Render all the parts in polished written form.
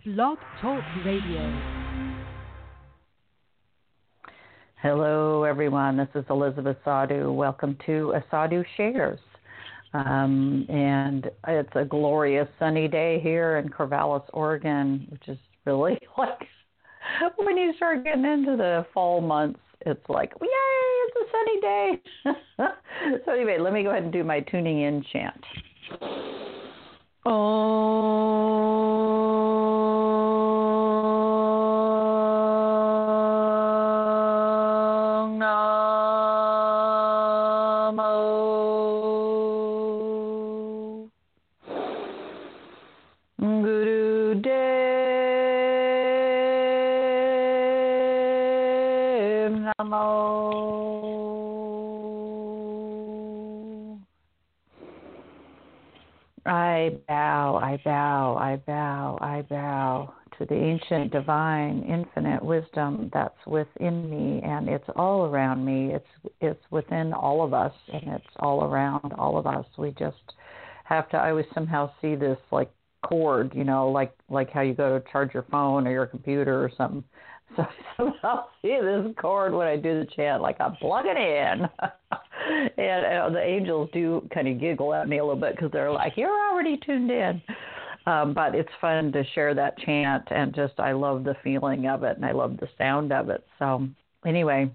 Blog Talk Radio. Hello, everyone. This is Elizabeth Sadhu. Welcome to Sadhu Shares. And it's a glorious sunny day here in Corvallis, Oregon, which is really like when you start getting into the fall months, it's like, yay, it's a sunny day. So anyway, let me go ahead and do my tuning in chant. I bow to the ancient, divine, infinite wisdom that's within me, and it's all around me. It's within all of us, and it's all around all of us. We just have to, I always somehow see this like cord, you know, like how you go to charge your phone or your computer or something. So I somehow see this cord when I do the chant, like I'm plugging in. And the angels do kind of giggle at me a little bit because they're like, you're already tuned in. But it's fun to share that chant, and just I love the feeling of it, and I love the sound of it. So anyway,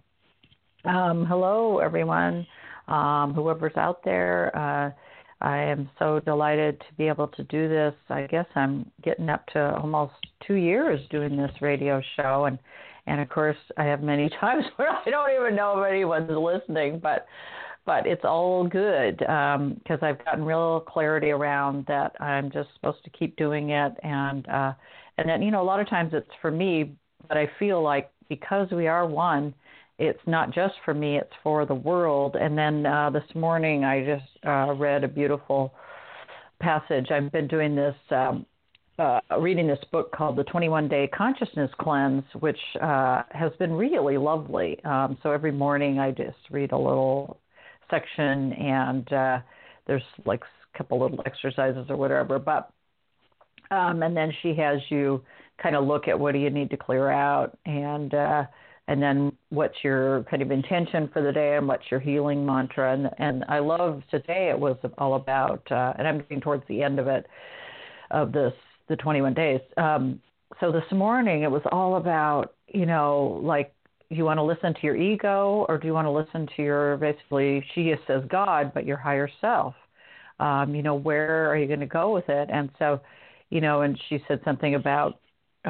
hello, everyone, whoever's out there. I am so delighted to be able to do this. I guess I'm getting up to almost 2 years doing this radio show, and of course I have many times where I don't even know if anyone's listening, but it's all good because I've gotten real clarity around that I'm just supposed to keep doing it, and then, you know, a lot of times it's for me, but I feel like because we are one, it's not just for me, it's for the world. And then this morning I just read a beautiful passage. I've been doing this, reading this book called The 21-Day Consciousness Cleanse, which has been really lovely. So every morning I just read a little section, and there's like a couple little exercises or whatever. But and then she has you kind of look at what do you need to clear out, and then what's your kind of intention for the day, and what's your healing mantra. And I love today it was all about, and I'm getting towards the end of it, of the 21 days. So this morning it was all about, you know, like, do you want to listen to your ego, or do you want to listen to your, basically, she says God, but your higher self? You know, where are you going to go with it? And so, you know, and she said something about,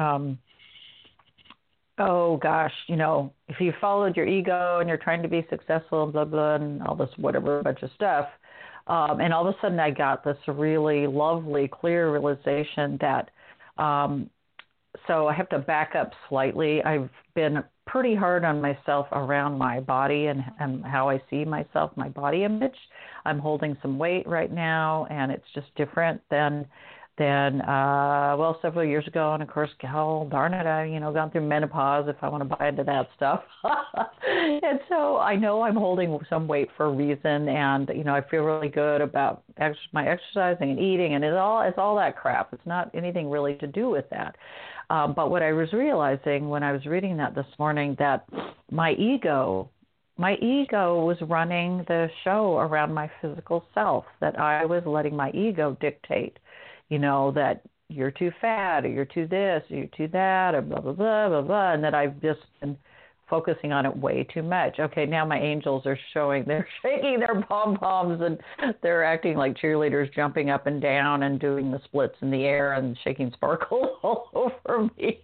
oh gosh, you know, if you followed your ego and you're trying to be successful, blah, blah, and all this whatever bunch of stuff. And all of a sudden I got this really lovely, clear realization that, so I have to back up slightly. I've been pretty hard on myself around my body and how I see myself, my body image. I'm holding some weight right now, and it's just different than several years ago. And of course, darn it, I, you know, gone through menopause if I want to buy into that stuff. And so I know I'm holding some weight for a reason, and, you know, I feel really good about my exercising and eating, and it's all that crap. It's not anything really to do with that. But what I was realizing when I was reading that this morning, that my ego was running the show around my physical self, that I was letting my ego dictate, you know, that you're too fat, or you're too this, or you're too that, or blah, blah, blah, blah, blah, and that I've just been focusing on it way too much. Okay, now my angels are showing, they're shaking their pom-poms, and they're acting like cheerleaders, jumping up and down and doing the splits in the air and shaking sparkles all over me.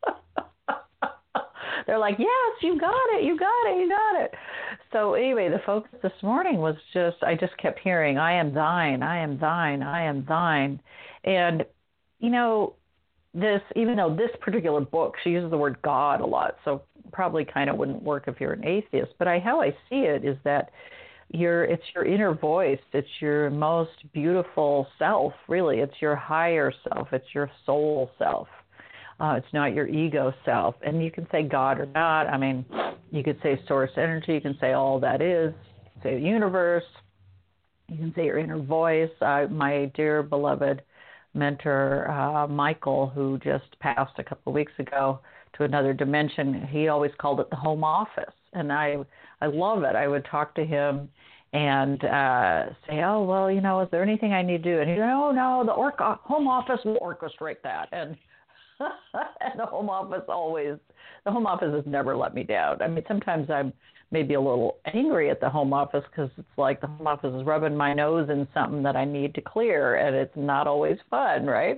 They're like, yes, you got it, you got it, you got it. So anyway, the focus this morning was just, I just kept hearing, I am thine, I am thine, I am thine. And, you know, this, even though this particular book, she uses the word God a lot, so probably kind of wouldn't work if you're an atheist, but how I see it is that it's your inner voice, it's your most beautiful self, really. It's your higher self, it's your soul self. It's not your ego self. And you can say God or not. I mean, you could say source energy. You can say all that is. You can say the universe. You can say your inner voice. My dear beloved mentor, Michael, who just passed a couple of weeks ago to another dimension. He always called it the home office, and I love it. I would talk to him and say, oh, well, is there anything I need to do? And he'd say, oh, no, the home office will orchestrate that. And and the home office has never let me down. I mean, sometimes I'm maybe a little angry at the home office because it's like the home office is rubbing my nose in something that I need to clear, and it's not always fun, right?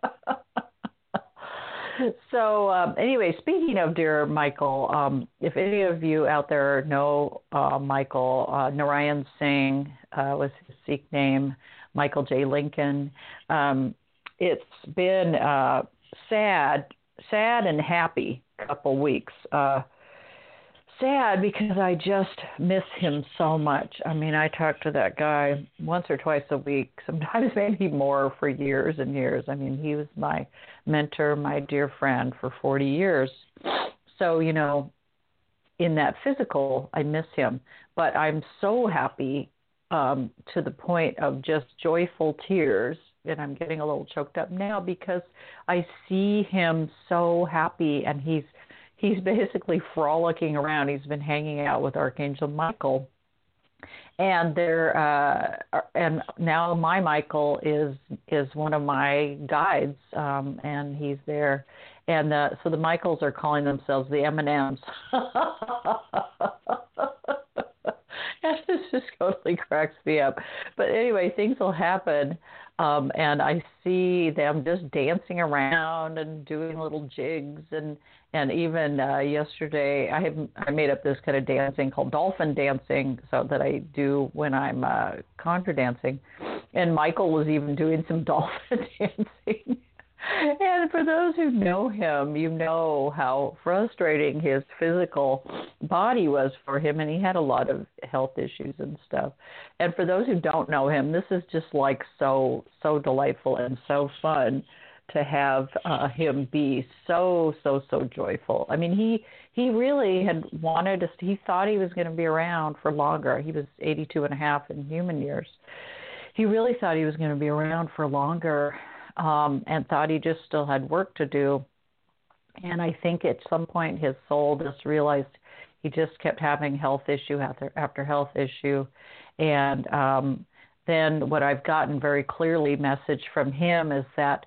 So anyway, speaking of dear Michael, if any of you out there know Michael, Narayan Singh was his Sikh name, Michael J. Lincoln. It's been sad and happy couple weeks. Sad because I just miss him so much. I mean, I talk to that guy once or twice a week, sometimes maybe more, for years and years. I mean, he was my mentor, my dear friend for 40 years. So, in that physical, I miss him. But I'm so happy to the point of just joyful tears, and I'm getting a little choked up now because I see him so happy, and he's basically frolicking around. He's been hanging out with Archangel Michael, and and now my Michael is one of my guides, and he's there, and so the Michaels are calling themselves the M&Ms. And this just totally cracks me up. But anyway, things will happen. And I see them just dancing around and doing little jigs, and even yesterday I made up this kind of dancing called dolphin dancing, so that I do when I'm contra dancing, and Michael was even doing some dolphin dancing. And for those who know him, you know how frustrating his physical body was for him, and he had a lot of health issues and stuff. And for those who don't know him, this is just like so delightful and so fun to have him be so joyful. I mean, he really had wanted us. He thought he was going to be around for longer. He was 82 and a half in human years. He really thought he was going to be around for longer. And thought he just still had work to do. And I think at some point his soul just realized he just kept having health issue after health issue. And then what I've gotten very clearly message from him is that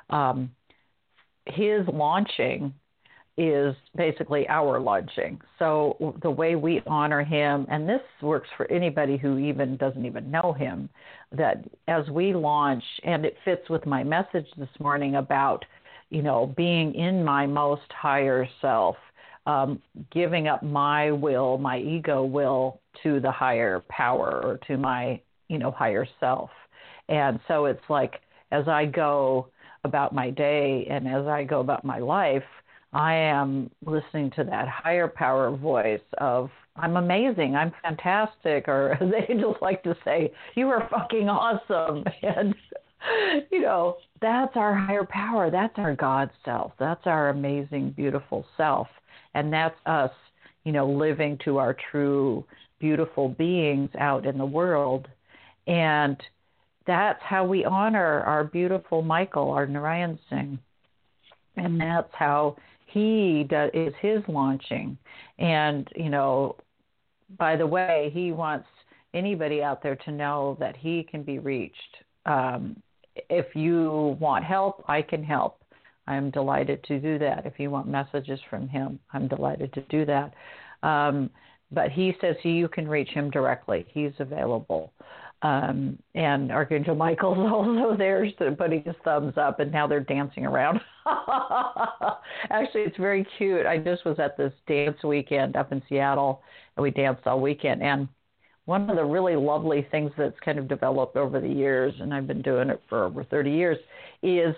his launching is basically our launching. So the way we honor him, and this works for anybody who even doesn't even know him, that as we launch, and it fits with my message this morning about, being in my most higher self, giving up my will, my ego will, to the higher power, or to my, higher self. And so it's like, as I go about my day and as I go about my life, I am listening to that higher power voice of, I'm amazing, I'm fantastic, or they just like to say, you are fucking awesome. And, that's our higher power. That's our God self. That's our amazing, beautiful self. And that's us, living to our true, beautiful beings out in the world. And that's how we honor our beautiful Michael, our Narayan Singh. And that's how he is his launching. And, by the way, he wants anybody out there to know that he can be reached. If you want help, I can help. I'm delighted to do that. If you want messages from him, I'm delighted to do that. But he says you can reach him directly. He's available. And Archangel Michael's also there putting his thumbs up, and now they're dancing around. Actually, it's very cute. I just was at this dance weekend up in Seattle, and we danced all weekend. And one of the really lovely things that's kind of developed over the years, and I've been doing it for over 30 years, is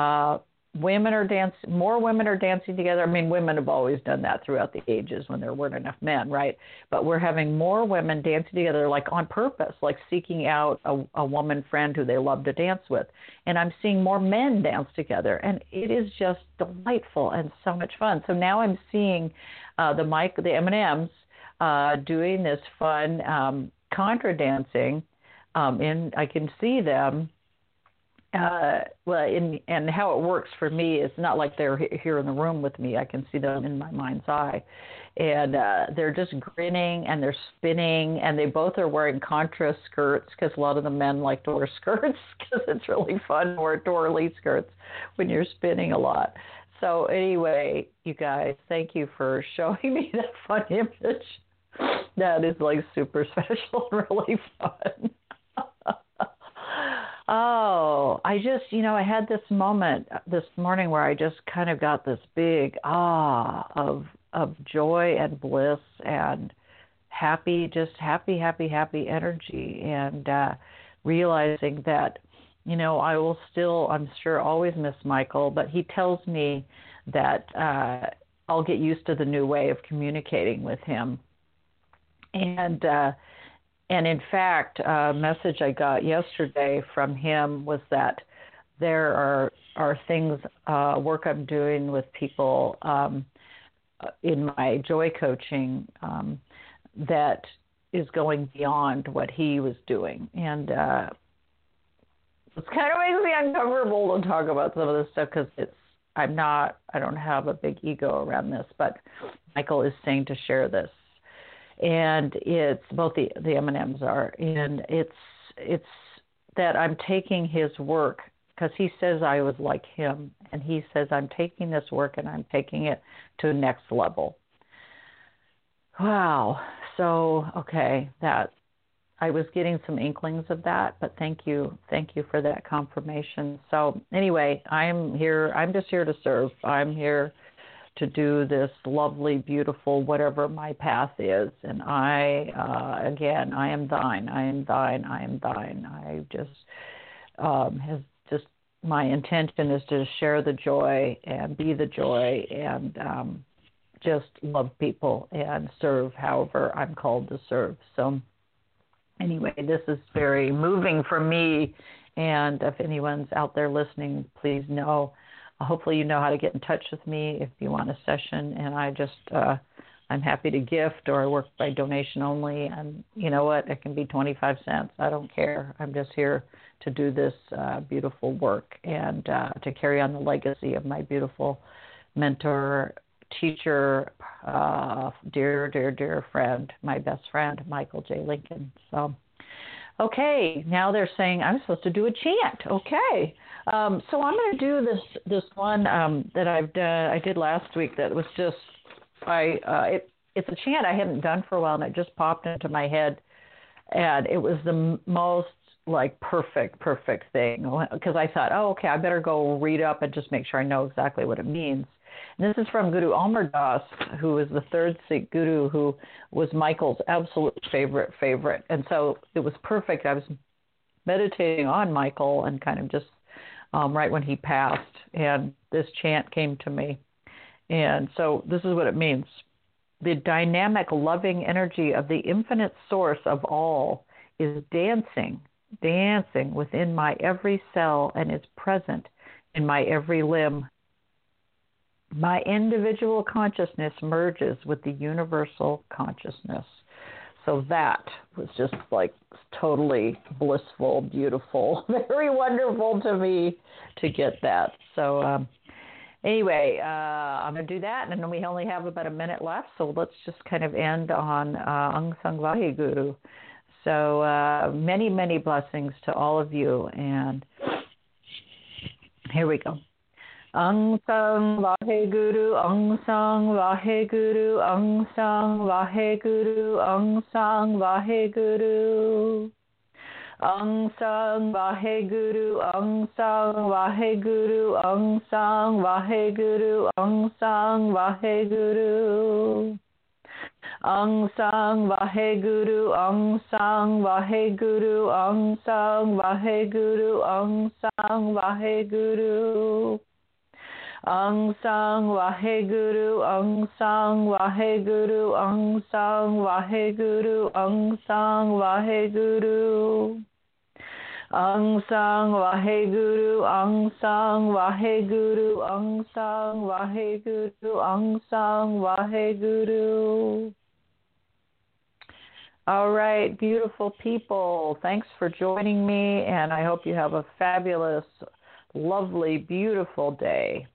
more women are dancing together. I mean, women have always done that throughout the ages when there weren't enough men, right? But we're having more women dancing together, like on purpose, like seeking out a woman friend who they love to dance with. And I'm seeing more men dance together, and it is just delightful and so much fun. So now I'm seeing the M&Ms doing this fun contra dancing. I can see them and how it works for me is not like they're here in the room with me. I can see them in my mind's eye. And they're just grinning and they're spinning, and they both are wearing contra skirts because a lot of the men like to wear skirts because it's really fun to wear twirly skirts when you're spinning a lot. So anyway, you guys, thank you for showing me that fun image. That is like super special and really fun. Oh, I just, I had this moment this morning where I just kind of got this big of joy and bliss and happy energy, and realizing that, I will still, I'm sure, always miss Michael, but he tells me that I'll get used to the new way of communicating with him. And in fact, a message I got yesterday from him was that there are things, work I'm doing with people in my joy coaching that is going beyond what he was doing. And it kind of makes me uncomfortable to talk about some of this stuff because I don't have a big ego around this, but Michael is saying to share this. And it's both the M&Ms are, and it's that I'm taking his work because he says I was like him, and he says I'm taking this work and I'm taking it to the next level. Wow. So okay, that I was getting some inklings of that, but thank you for that confirmation. So anyway, I'm here. I'm just here to serve. I'm here to do this lovely, beautiful, whatever my path is. And I am thine. I am thine. I am thine. I just, my intention is to share the joy and be the joy and just love people and serve however I'm called to serve. So anyway, this is very moving for me. And if anyone's out there listening, please know, hopefully you know how to get in touch with me if you want a session, and I'm happy to gift, or I work by donation only, and you know what, it can be 25 cents. I don't care. I'm just here to do this beautiful work and to carry on the legacy of my beautiful mentor, teacher, dear friend, my best friend, Michael J. Lincoln. So, okay, now they're saying I'm supposed to do a chant. Okay. So I'm going to do this one that I did last week. That was just it's a chant I hadn't done for a while, and it just popped into my head, and it was the most like perfect thing, because I thought, oh, okay, I better go read up and just make sure I know exactly what it means. And this is from Guru Amar Das, who is the third Sikh guru, who was Michael's absolute favorite, and so it was perfect. I was meditating on Michael and kind of just right when he passed, and this chant came to me. And so this is what it means. The dynamic, loving energy of the infinite source of all is dancing within my every cell and is present in my every limb. My individual consciousness merges with the universal consciousness. So that was just like totally blissful, beautiful, very wonderful to me to get that. So anyway, I'm going to do that, and then we only have about a minute left, so let's just kind of end on Ang Sang Vaheguru. So many, many blessings to all of you, and here we go. Ang Sang Vaheguru, Ang Sang Vaheguru, Ang Sang Vaheguru, Ang Sang Vaheguru. Ang Sang Vaheguru, Ang Sang Vaheguru, Ang Sang Vaheguru, Ang Sang Vaheguru. Ang Sang Vaheguru, Ang Sang Vaheguru, Ang Sang Vaheguru, Ang Sang Vaheguru. Ang Sang Vaheguru, Ang Sang Vaheguru, Ang Sang Vaheguru, Ang Sang Vaheguru. Ang Sang Vaheguru, Ang Sang Vaheguru, Ang Sang Vaheguru, Ang Sang Vaheguru. All right, beautiful people. Thanks for joining me, and I hope you have a fabulous, lovely, beautiful day.